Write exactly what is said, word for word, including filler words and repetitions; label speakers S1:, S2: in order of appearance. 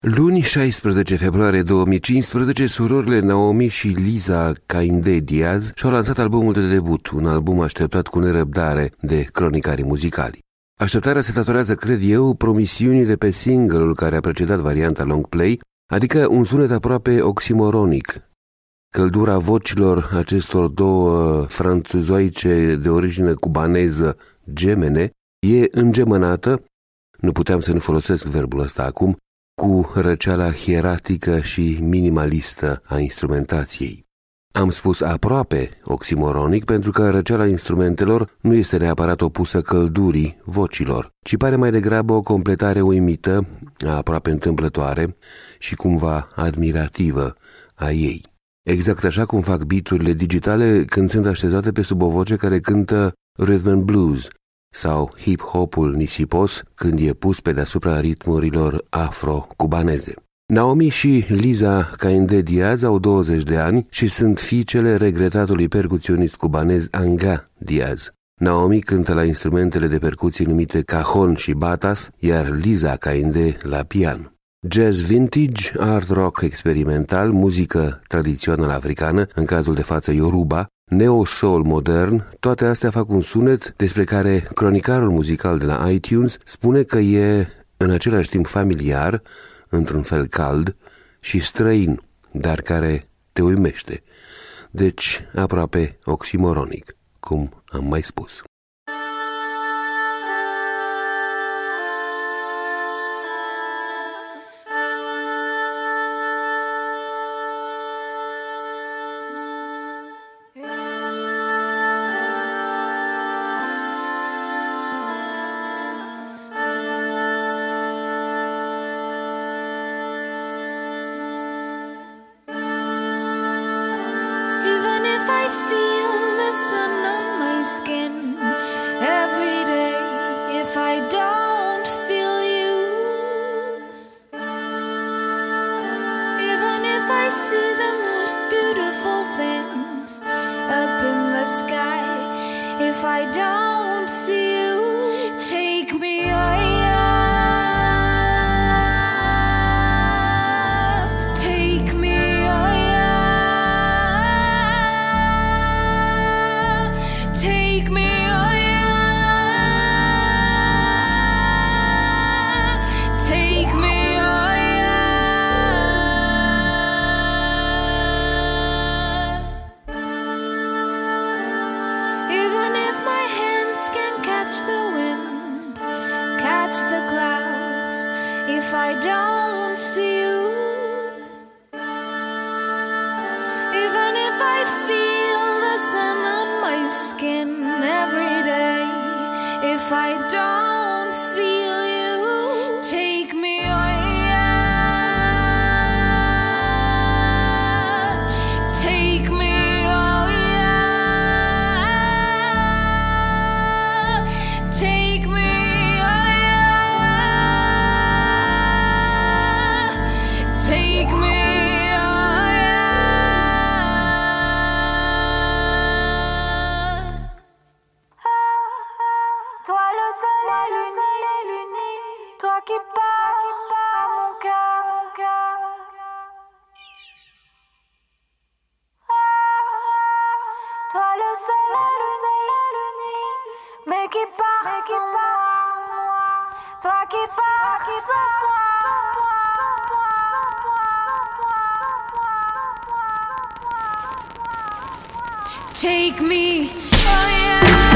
S1: Luni, șaisprezece februarie două mii cincisprezece, surorile Naomi și Liza Cainde Diaz și-au lansat albumul de debut, un album așteptat cu nerăbdare de cronicarii muzicali. Așteptarea se datorează, cred eu, promisiunile pe single-ul care a precedat varianta long play, adică un sunet aproape oximoronic. Căldura vocilor acestor două franțuzoice de origine cubaneză gemene e îngemănată, nu puteam să nu folosesc verbul ăsta acum, cu răceala hieratică și minimalistă a instrumentației. Am spus aproape oximoronic pentru că răceala instrumentelor nu este neapărat opusă căldurii vocilor, ci pare mai degrabă o completare uimită, aproape întâmplătoare și cumva admirativă a ei. Exact așa cum fac beat-urile digitale când sunt așezate pe sub o voce care cântă rhythm and blues, sau hip-hopul nisipos când e pus pe deasupra ritmurilor afro-cubaneze. Naomi și Liza Cainde Diaz au douăzeci de ani și sunt fiicele regretatului percuționist cubanez Anga Diaz. Naomi cântă la instrumentele de percuție numite cajon și batas, iar Liza Cainde la pian. Jazz vintage, art rock experimental, muzică tradițională africană, în cazul de față Yoruba, neo-soul modern, toate astea fac un sunet despre care cronicarul muzical de la iTunes spune că e în același timp familiar, într-un fel cald și străin, dar care te uimește. Deci aproape oximoronic, cum am mai spus.
S2: Take me, oh yeah.